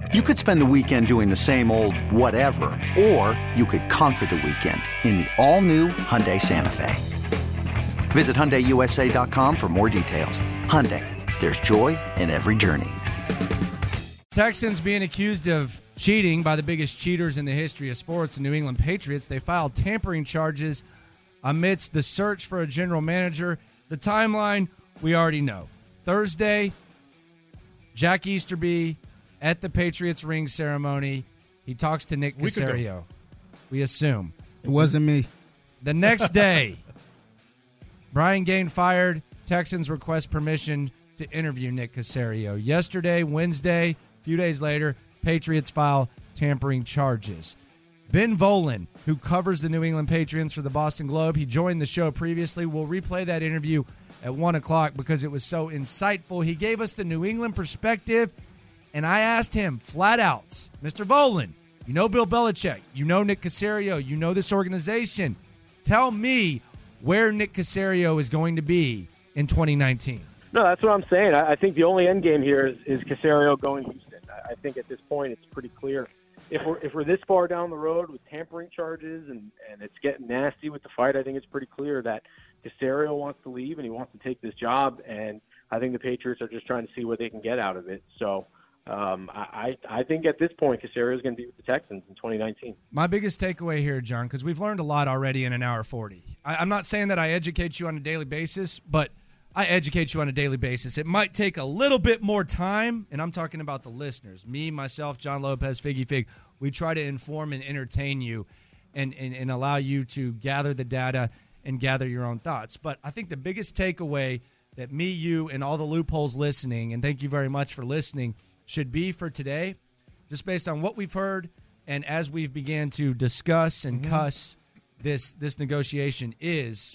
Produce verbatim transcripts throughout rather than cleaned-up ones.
You could spend the weekend doing the same old whatever, or you could conquer the weekend in the all-new Hyundai Santa Fe. Visit Hyundai U S A dot com for more details. Hyundai, there's joy in every journey. Texans being accused of cheating by the biggest cheaters in the history of sports, the New England Patriots. They filed tampering charges amidst the search for a general manager. The timeline, we already know. Thursday, Jack Easterby at the Patriots ring ceremony. He talks to Nick Caserio. We assume. It wasn't me. The next day, Brian Gaine fired. Texans request permission to interview Nick Caserio. Yesterday, Wednesday, a few days later, Patriots file tampering charges. Ben Volin, who covers the New England Patriots for the Boston Globe, he joined the show previously. We'll replay that interview at one o'clock because it was so insightful. He gave us the New England perspective, and I asked him flat out, Mister Volin, you know Bill Belichick, you know Nick Caserio, you know this organization. Tell me where Nick Caserio is going to be in twenty nineteen. No, that's what I'm saying. I think the only end game here is, is Caserio going to Houston. I think at this point it's pretty clear. If we're if we're this far down the road with tampering charges and, and it's getting nasty with the fight, I think it's pretty clear that Caserio wants to leave and he wants to take this job, and I think the Patriots are just trying to see what they can get out of it. So um, I, I think at this point Caserio is going to be with the Texans in twenty nineteen. My biggest takeaway here, John, because we've learned a lot already in an hour forty. I, I'm not saying that I educate you on a daily basis, but I educate you on a daily basis. It might take a little bit more time, and I'm talking about the listeners. Me, myself, John Lopez, Figgy Fig. We try to inform and entertain you and, and, and allow you to gather the data and gather your own thoughts. But I think the biggest takeaway that me, you, and all the loopholes listening, and thank you very much for listening, should be for today, just based on what we've heard and as we've began to discuss and mm-hmm. cuss this this negotiation is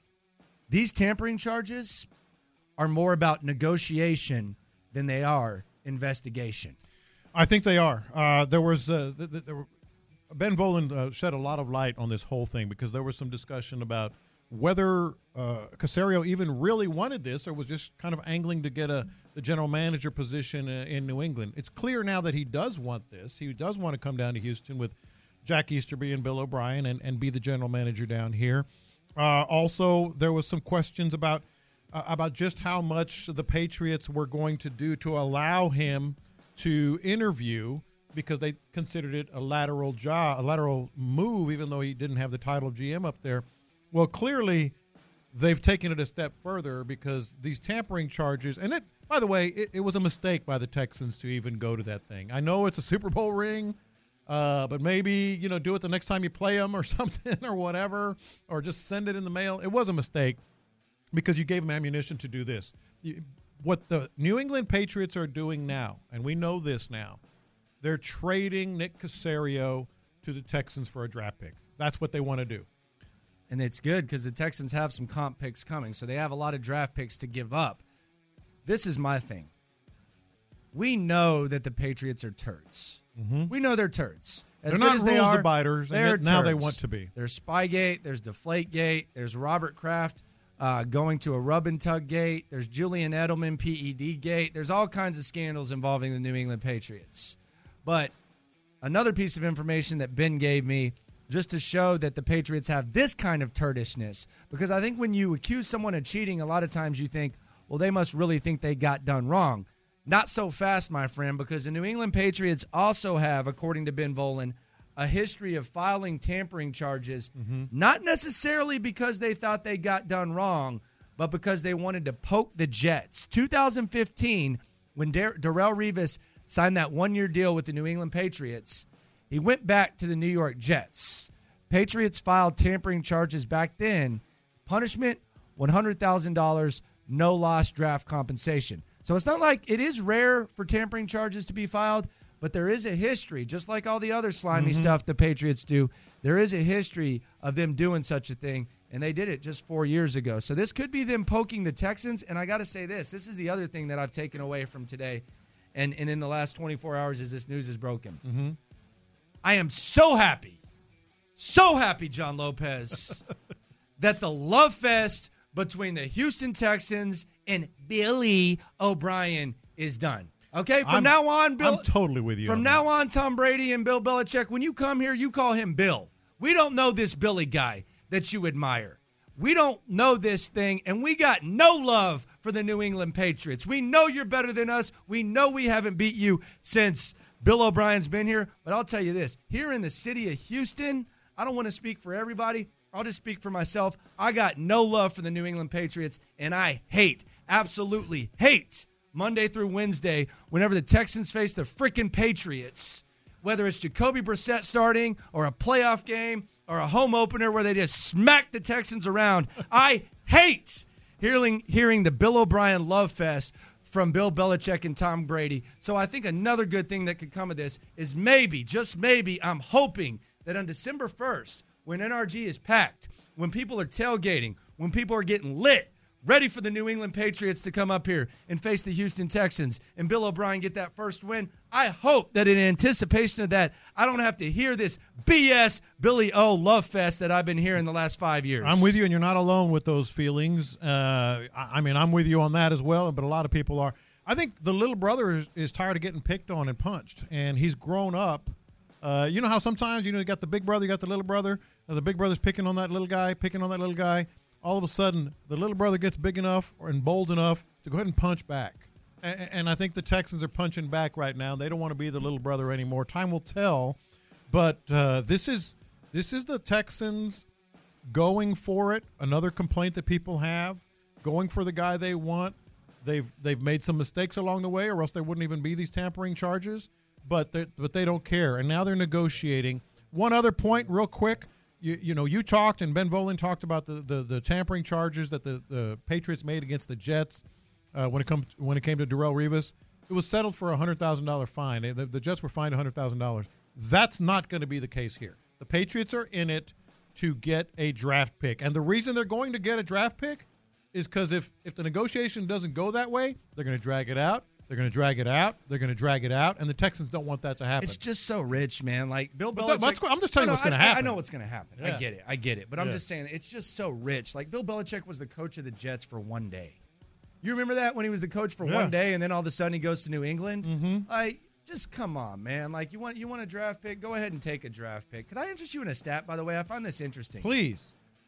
these tampering charges are more about negotiation than they are investigation. I think they are. Uh, there was uh, th- th- there were, Ben Volin uh, shed a lot of light on this whole thing because there was some discussion about whether uh, Caserio even really wanted this or was just kind of angling to get a the general manager position uh, in New England. It's clear now that he does want this. He does want to come down to Houston with Jack Easterby and Bill O'Brien and, and be the general manager down here. Uh, also, there was some questions about uh, about just how much the Patriots were going to do to allow him to interview because they considered it a lateral job, a lateral move, even though he didn't have the title of G M up there. Well, clearly, they've taken it a step further because these tampering charges, and it, by the way, it, it was a mistake by the Texans to even go to that thing. I know it's a Super Bowl ring. Uh, but maybe, you know, do it the next time you play them or something or whatever, or just send it in the mail. It was a mistake because you gave them ammunition to do this. You, what the New England Patriots are doing now, and we know this now, they're trading Nick Caserio to the Texans for a draft pick. That's what they want to do. And it's good because the Texans have some comp picks coming, so they have a lot of draft picks to give up. This is my thing. We know that the Patriots are turds. Mm-hmm. We know they're turds. As they're good not as rules they are, abiders, and yet now they want to be. There's Spygate, there's Deflategate, there's Robert Kraft uh, going to a rub and tug gate, there's Julian Edelman P E D gate. There's all kinds of scandals involving the New England Patriots. But another piece of information that Ben gave me just to show that the Patriots have this kind of turdishness, because I think when you accuse someone of cheating, a lot of times you think, well, they must really think they got done wrong. Not so fast, my friend, because the New England Patriots also have, according to Ben Volin, a history of filing tampering charges, mm-hmm. not necessarily because they thought they got done wrong, but because they wanted to poke the Jets. two thousand fifteen, when Dar- Darrelle Revis signed that one-year deal with the New England Patriots, he went back to the New York Jets. Patriots filed tampering charges back then. Punishment, one hundred thousand dollars, no loss draft compensation. So it's not like it is rare for tampering charges to be filed, but there is a history, just like all the other slimy mm-hmm. stuff the Patriots do. There is a history of them doing such a thing, and they did it just four years ago. So this could be them poking the Texans, and I got to say this. This is the other thing that I've taken away from today and, and in the last twenty-four hours as this news is broken. Mm-hmm. I am so happy, so happy, John Lopez, that the love fest between the Houston Texans and Billy O'Brien is done. Okay, from I'm, now on, Bill. I'm totally with you. From on now that. on, Tom Brady and Bill Belichick, when you come here, you call him Bill. We don't know this Billy guy that you admire. We don't know this thing, and we got no love for the New England Patriots. We know you're better than us. We know we haven't beat you since Bill O'Brien's been here. But I'll tell you this, here in the city of Houston, I don't want to speak for everybody. I'll just speak for myself. I got no love for the New England Patriots, and I hate, absolutely hate, Monday through Wednesday whenever the Texans face the freaking Patriots, whether it's Jacoby Brissett starting or a playoff game or a home opener where they just smack the Texans around. I hate hearing, hearing the Bill O'Brien love fest from Bill Belichick and Tom Brady. So I think another good thing that could come of this is maybe, just maybe, I'm hoping that on December first, when N R G is packed, when people are tailgating, when people are getting lit, ready for the New England Patriots to come up here and face the Houston Texans, and Bill O'Brien get that first win, I hope that in anticipation of that, I don't have to hear this B S Billy O love fest that I've been hearing the last five years. I'm with you, and you're not alone with those feelings. Uh, I, I mean, I'm with you on that as well, but a lot of people are. I think the little brother is, is tired of getting picked on and punched, and he's grown up. Uh, you know how sometimes, you know, you got the big brother, you got the little brother, and the big brother's picking on that little guy, picking on that little guy. All of a sudden, the little brother gets big enough and bold enough to go ahead and punch back. And, and I think the Texans are punching back right now. They don't want to be the little brother anymore. Time will tell. But uh, this is this is the Texans going for it. Another complaint that people have, going for the guy they want. They've they've made some mistakes along the way, or else there wouldn't even be these tampering charges. But they, but they don't care, and now they're negotiating. One other point, real quick. You, you know, you talked, and Ben Volin talked about the, the, the tampering charges that the, the Patriots made against the Jets uh, when it come when it came to Darrelle Revis. It was settled for a hundred thousand dollar fine. The, the Jets were fined a hundred thousand dollars. That's not going to be the case here. The Patriots are in it to get a draft pick, and the reason they're going to get a draft pick is because if if the negotiation doesn't go that way, they're going to drag it out. They're going to drag it out. They're going to drag it out, and the Texans don't want that to happen. It's just so rich, man. Like Bill But Belichick. that- that's- I'm just telling you No, what's no, gonna I- happen. I know what's going to happen. I Yeah. get it. I get it. But I'm Yeah. just saying, it's just so rich. Like Bill Belichick was the coach of the Jets for one day. You remember that when he was the coach for Yeah. one day, and then all of a sudden he goes to New England? Mm-hmm. Like, just come on, man. Like you want you want a draft pick? Go ahead and take a draft pick. Could I interest you in a stat? By the way, I find this interesting. Please.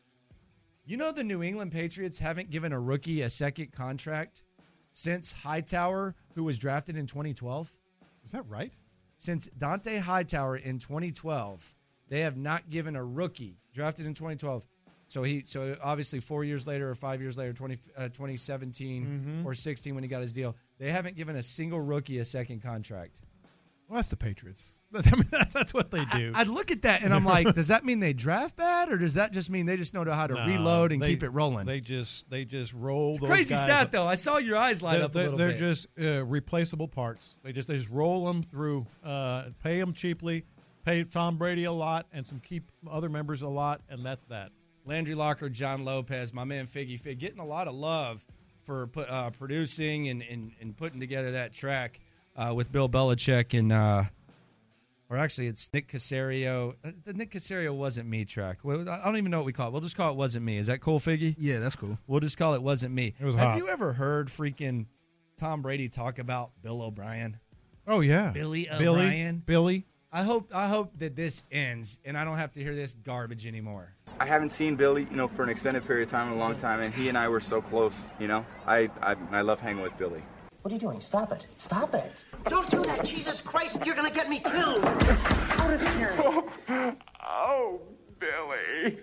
You know the New England Patriots haven't given a rookie a second contract since Hightower, who was drafted in twenty twelve. Is that right? Since Dante Hightower in twenty twelve, they have not given a rookie drafted in twenty twelve. So he, so obviously four years later or five years later, twenty, uh, twenty seventeen Mm-hmm. or sixteen when he got his deal, they haven't given a single rookie a second contract. Well, that's the Patriots. I mean, that's what they do. I, I look at that and I'm like, does that mean they draft bad, or does that just mean they just know how to No, reload and they- keep it rolling? They just they just roll. It's a those crazy guys stat up. though. I saw your eyes light They're, up a they're, little they're bit. just uh, replaceable parts. They just they just roll them through, uh, pay them cheaply, pay Tom Brady a lot, and some keep other members a lot, and that's that. Landry Locker, John Lopez, my man Figgy Fig, getting a lot of love for put, uh, producing and, and, and putting together that track uh, with Bill Belichick and, uh, or actually it's Nick Caserio. The Nick Caserio Wasn't Me track. Well, I don't even know what we call it. We'll just call it Wasn't Me. Is that cool, Figgy? Yeah, that's cool. We'll just call it Wasn't Me. It was Have hot. you ever heard freaking Tom Brady talk about Bill O'Brien? Oh yeah, Billy Billy, O'Brien? Billy. I hope I hope that this ends and I don't have to hear this garbage anymore. I haven't seen Billy, you know, for an extended period of time in a long time, and he and I were so close, you know. I I, I love hanging with Billy. What are you doing? Stop it. Stop it. Don't do that. Jesus Christ, you're going to get me killed. Out of here. Oh, Billy.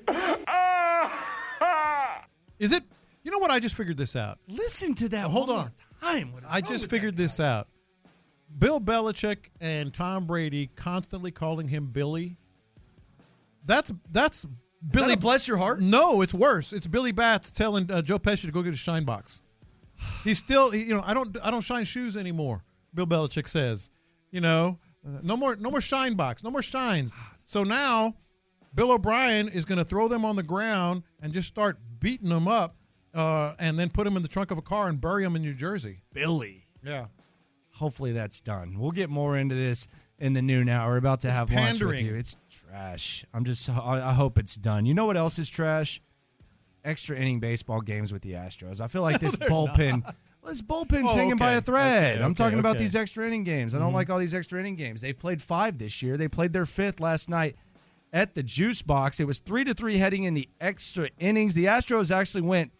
Is it? You know what? I just figured this out. Listen to that. Hold one on. more time. What is I wrong just with figured that guy? this out. Bill Belichick and Tom Brady constantly calling him Billy. That's that's Billy. Is that a bless your heart? No, it's worse. It's Billy Bats telling uh, Joe Pesci to go get a shine box. He's still, he- you know, I don't, I don't shine shoes anymore. Bill Belichick says, you know, uh, no more, no more shine box, no more shines. So now, Bill O'Brien is going to throw them on the ground and just start beating them up, uh, and then put them in the trunk of a car and bury them in New Jersey. Billy. Yeah. Hopefully that's done. We'll get more into this in the noon hour. We're about to It's have lunch with pandering. you. It's trash. I'm just. I I hope it's done. You know what else is trash? extra inning baseball games with the Astros. I feel like this bullpen, well, this bullpen's Oh, hanging by okay. a thread. Okay, I'm okay, talking about okay. these extra inning games. I don't Mhm. like all these extra inning games. They've played five this year. They played their fifth last night at the Juice Box. It was three to three heading in the extra innings. The Astros actually went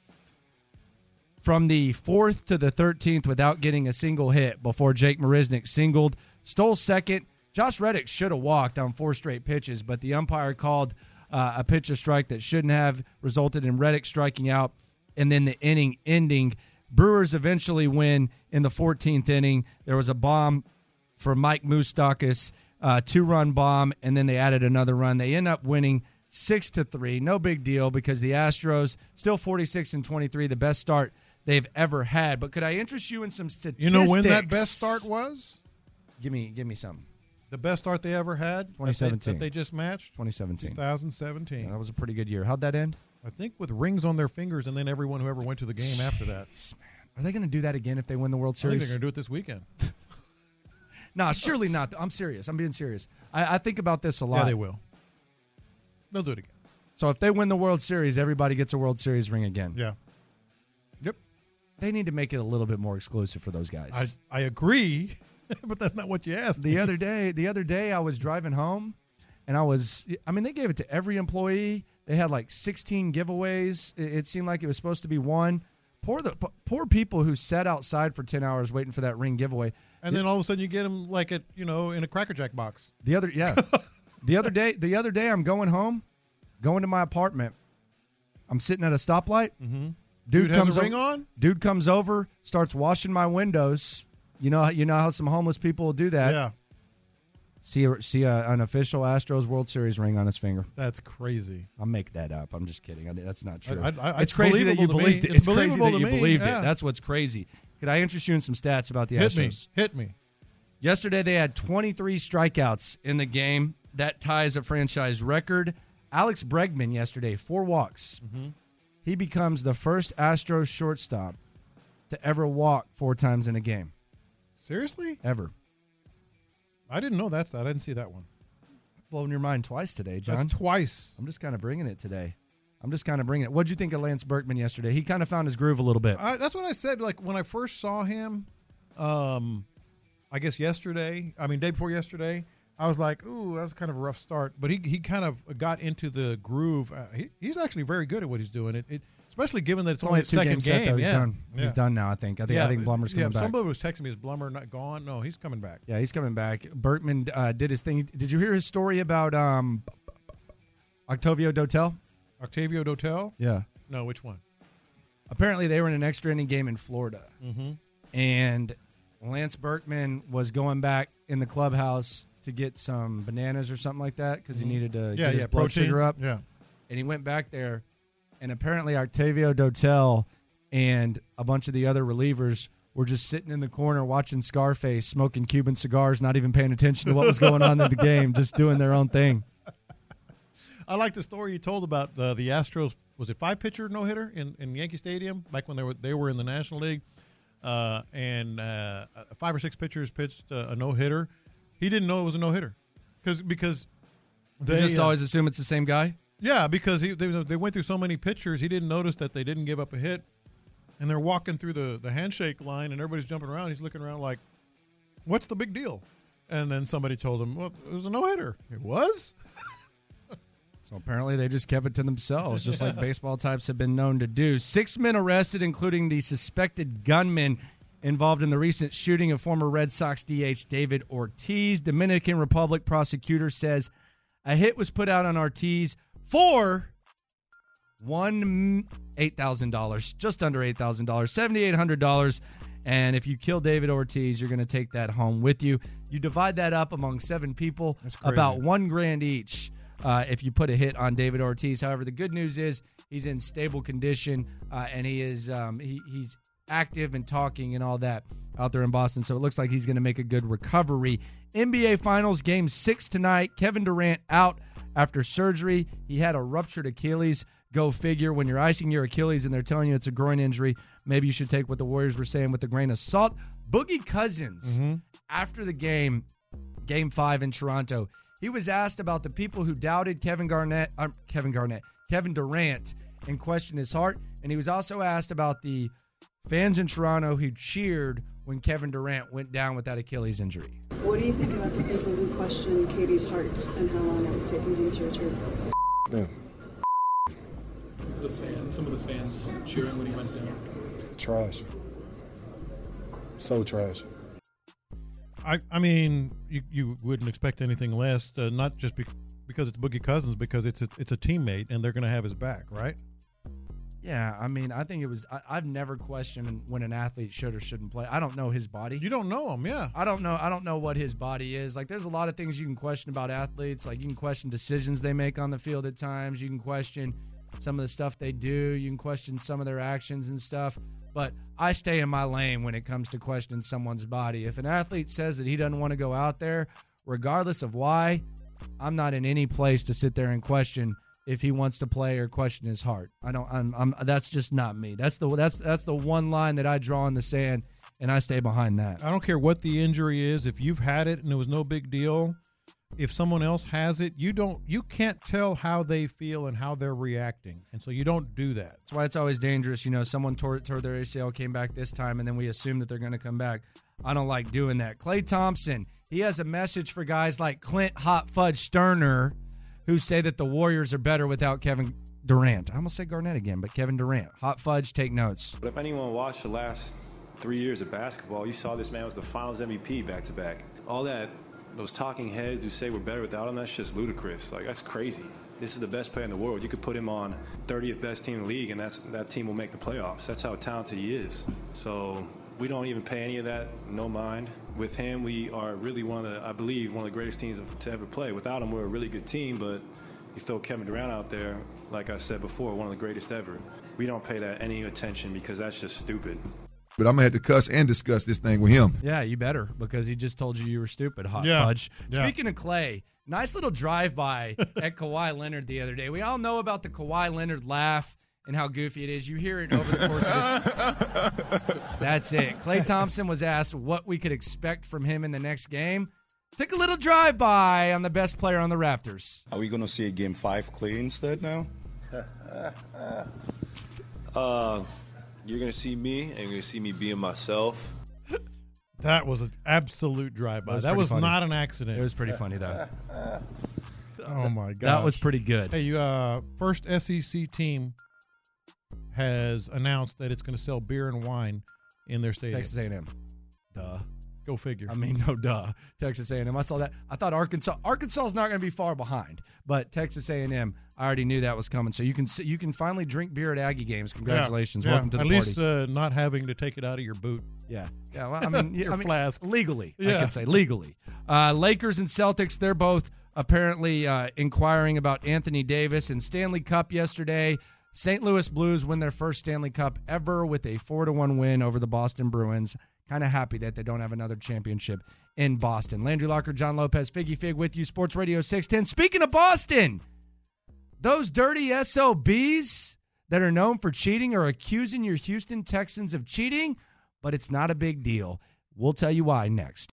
from the fourth to the thirteenth without getting a single hit before Jake Marisnick singled, stole second. Josh Reddick should have walked on four straight pitches, but the umpire called uh, a pitch a strike that shouldn't have, resulted in Reddick striking out, and then the inning ending. Brewers eventually win in the fourteenth inning. There was a bomb from Mike Moustakas, uh, two-run bomb, and then they added another run. They end up winning six to three. No big deal because the Astros still forty-six and twenty-three, the best start they've ever had. But could I interest you in some statistics? You know when that best start was? Give me, give me some. The best start they ever had? twenty seventeen. That they, that they just matched? twenty seventeen. twenty seventeen. Yeah, that was a pretty good year. How'd that end? I think with rings on their fingers and then everyone who ever went to the game after that. Jeez, man. Are they going to do that again if they win the World I think they're Series? going to do it this weekend. No, surely not. I'm serious. I'm being serious. I, I think about this a lot. Yeah, they will. They'll do it again. So if they win the World Series, everybody gets a World Series ring again. Yeah. Yep. They need to make it a little bit more exclusive for those guys. I, I agree, but that's not what you asked. The other day, the other day I was driving home and I was, I mean, they gave it to every employee. They had like sixteen giveaways. It, it seemed like it was supposed to be one. Poor the poor people who sat outside for ten hours waiting for that ring giveaway. And then all of a sudden you get them like at, you know, in a Cracker Jack box. The other, yeah. the other day, the other day I'm going home, going to my apartment. I'm sitting at a stoplight. Mm-hmm. Dude, Dude comes has a ring o- on? Dude comes over, starts washing my windows. You know, you know how some homeless people will do that. Yeah. See, a, see a, an official Astros World Series ring on his finger. That's crazy. I'll make that up. I'm just kidding. I, that's not true. I- I- it's it's crazy that you believable to believed me. it. It's It's crazy that believable you to me, believed yeah. it. That's what's crazy. Could I interest you in some stats about the Hit Astros? me. Hit me. Yesterday they had twenty-three strikeouts in the game. That ties a franchise record. Alex Bregman yesterday, four walks. Mm-hmm. He becomes the first Astros shortstop to ever walk four times in a game. Seriously? Ever. I didn't know that's that. I didn't see that one. Blown your mind twice today, John. That's twice. I'm just kind of bringing it today. I'm just kind of bringing it. What'd you think of Lance Berkman yesterday? He kind of found his groove a little bit. I, that's what I said. Like when I first saw him, um, I guess yesterday. I mean, day before yesterday, I was like, "Ooh, that was kind of a rough start." But he he kind of got into the groove. Uh, he, he's actually very good at what he's doing. It, it especially given that it's, It's only a his second two-game set, game. though. He's yeah. done. Yeah. He's done now, I think. I think, I think Blummer's coming yeah, back. Somebody was texting me, is Blummer not gone? No, he's coming back. Yeah, he's coming back. Berkman uh, did his thing. Did you hear his story about um, Octavio Dotel? Octavio Dotel? Yeah. No, which one? Apparently, they were in an extra inning game in Florida. Mm-hmm. And Lance Berkman was going back in the clubhouse to get some bananas or something like that because Mm-hmm. he needed to Yeah, get his yeah, blood protein. sugar up. Yeah. And he went back there, and apparently Octavio Dotel and a bunch of the other relievers were just sitting in the corner watching Scarface, smoking Cuban cigars, not even paying attention to what was going on in the game, just doing their own thing. I like the story you told about uh, the Astros. Was it five pitcher no hitter in, in Yankee Stadium back when they were they were in the National League, uh, and uh, five or six pitchers pitched uh, a no hitter. He didn't know it was a no hitter because because They they just uh, always assume it's the same guy. yeah because he, they they went through so many pitchers he didn't notice that they didn't give up a hit, and they're walking through the the handshake line and everybody's jumping around. He's looking around like, what's the big deal? And then somebody told him, well, it was a no hitter. It was. So apparently they just kept it to themselves, just like baseball types have been known to do. Six men arrested, including the suspected gunman involved in the recent shooting of former Red Sox D H David Ortiz. Dominican Republic prosecutor says a hit was put out on Ortiz for one eight thousand dollars, just under eight thousand dollars, seven thousand eight hundred dollars. And if you kill David Ortiz, you're going to take that home with you. You divide that up among seven people, That's crazy. about one grand each. Uh, if you put a hit on David Ortiz. However, the good news is he's in stable condition uh, and he is um, he, he's active and talking and all that out there in Boston. So it looks like he's going to make a good recovery. N B A Finals Game six tonight. Kevin Durant out after surgery. He had a ruptured Achilles. Go figure. When you're icing your Achilles and they're telling you it's a groin injury, maybe you should take what the Warriors were saying with a grain of salt. Boogie Cousins, Mm-hmm. after the game, Game five in Toronto, he was asked about the people who doubted Kevin Garnett, uh, Kevin Garnett, Kevin Durant, and question his heart. And he was also asked about the fans in Toronto who cheered when Kevin Durant went down with that Achilles injury. What do you think about the people who question K D's heart and how long it was taking him to return? Yeah. The fans, some of the fans cheering when he went down. Trash. So trash. I, I mean, you, you wouldn't expect anything less, uh, not just be, because it's Boogie Cousins, because it's a, it's a teammate and they're going to have his back, right? Yeah, I mean, I think it was I, I've never questioned when an athlete should or shouldn't play. I don't know his body. You don't know him, yeah. I don't know. I don't know what his body is. Like, there's a lot of things you can question about athletes. Like, you can question decisions they make on the field at times. You can question some of the stuff they do. You can question some of their actions and stuff. But I stay in my lane when it comes to questioning someone's body. If an athlete says that he doesn't want to go out there, regardless of why, I'm not in any place to sit there and question if he wants to play or question his heart. I don't. I'm. I'm that's just not me. That's the. That's that's the one line that I draw in the sand, and I stay behind that. I don't care what the injury is. If you've had it and it was no big deal, if someone else has it, you don't. You can't tell how they feel and how they're reacting, and so you don't do that. That's why it's always dangerous. You know, someone tore, tore their A C L, came back this time, and then we assume that they're going to come back. I don't like doing that. Klay Thompson, he has a message for guys like Clint Hot Fudge Sterner, who say that the Warriors are better without Kevin Durant. I almost said Garnett again, but Kevin Durant. Hot Fudge, take notes. But if anyone watched the last three years of basketball, you saw this man was the Finals M V P back-to-back. All that, those talking heads who say we're better without him, that's just ludicrous. Like, that's crazy. This is the best player in the world. You could put him on thirtieth best team in the league, and that's that team will make the playoffs. That's how talented he is. So we don't even pay any of that no mind. With him, we are really one of the, I believe, one of the greatest teams to ever play. Without him, we're a really good team, but you throw Kevin Durant out there, like I said before, one of the greatest ever. We don't pay that any attention because that's just stupid. But I'm going to have to cuss and discuss this thing with him. Yeah, you better, because he just told you you were stupid, Hot Yeah. Fudge. Yeah. Speaking of Klay, nice little drive-by at Kawhi Leonard the other day. We all know about the Kawhi Leonard laugh and how goofy it is. You hear it over the course of this. That's it. Klay Thompson was asked what we could expect from him in the next game. Took a little drive-by on the best player on the Raptors. Are we going to see a game five Klay instead now? uh, you're going to see me, and you're going to see me being myself. That was an absolute drive-by. was That pretty was funny. not an accident. It was pretty funny, though. Oh, my God. That was pretty good. Hey, you, uh, first S E C team has announced that it's going to sell beer and wine in their stadium. Texas A and M. Duh. Go figure. I mean, no duh. Texas A and M. I saw that. I thought Arkansas. Arkansas is not going to be far behind, but Texas A and M. I already knew that was coming. So you can you can finally drink beer at Aggie games. Congratulations. Yeah, Welcome yeah. to the At party. least uh, not having to take it out of your boot. Yeah. Yeah. Well, I mean, Your I mean, flask. legally, I Yeah. can say legally. Uh, Lakers and Celtics. They're both apparently uh, inquiring about Anthony Davis and Stanley Cup yesterday. Saint Louis Blues win their first Stanley Cup ever with a four to one win over the Boston Bruins. Kind of happy that they don't have another championship in Boston. Landry Locker, John Lopez, Figgy Fig with you, Sports Radio six ten. Speaking of Boston, those dirty S O Bs that are known for cheating are accusing your Houston Texans of cheating, but it's not a big deal. We'll tell you why next.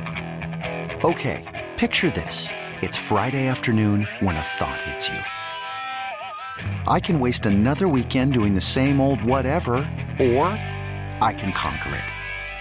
Okay, picture this. It's Friday afternoon when a thought hits you. I can waste another weekend doing the same old whatever, or I can conquer it.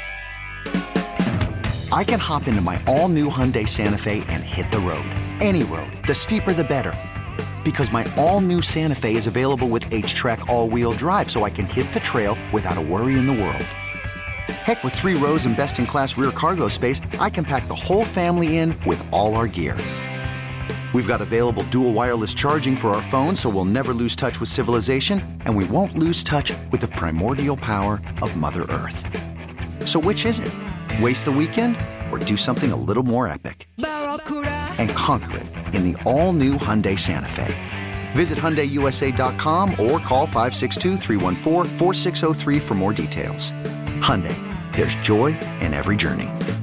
I can hop into my all-new Hyundai Santa Fe and hit the road. Any road. The steeper, the better. Because my all-new Santa Fe is available with H-Track all-wheel drive, so I can hit the trail without a worry in the world. Heck, with three rows and best-in-class rear cargo space, I can pack the whole family in with all our gear. We've got available dual wireless charging for our phones, so we'll never lose touch with civilization, and we won't lose touch with the primordial power of Mother Earth. So which is it? Waste the weekend or do something a little more epic? And conquer it in the all-new Hyundai Santa Fe. Visit Hyundai U S A dot com or call five six two, three one four, four six zero three for more details. Hyundai, there's joy in every journey.